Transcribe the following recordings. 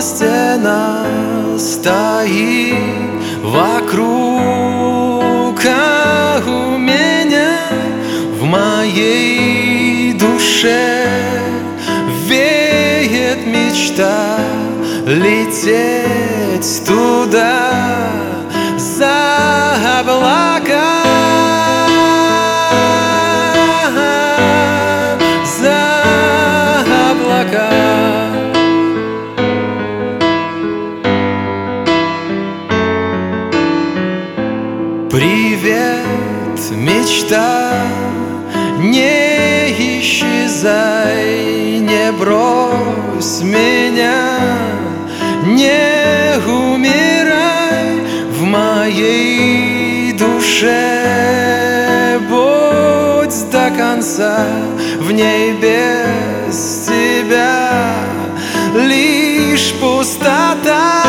стена стоит вокруг, а у меня в моей душе веет мечта лететь туда, за облака, за облака. Привет, мечта, не исчезай, не брось меня, не умирай в моей душе. Будь до конца в ней без тебя, лишь пустота,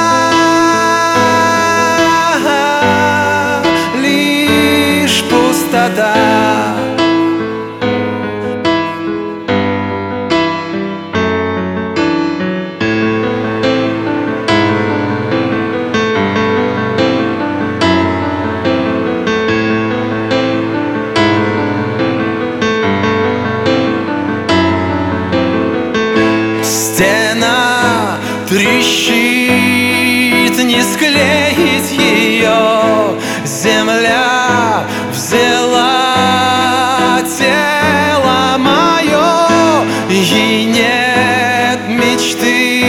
лишь пустота. Стена трещит, не склеить ее, земля взяла тело мое, и нет мечты,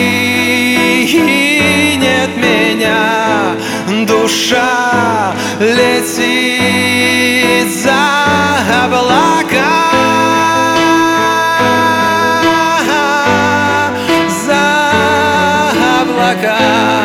и нет меня, душа летит за облака. Облака.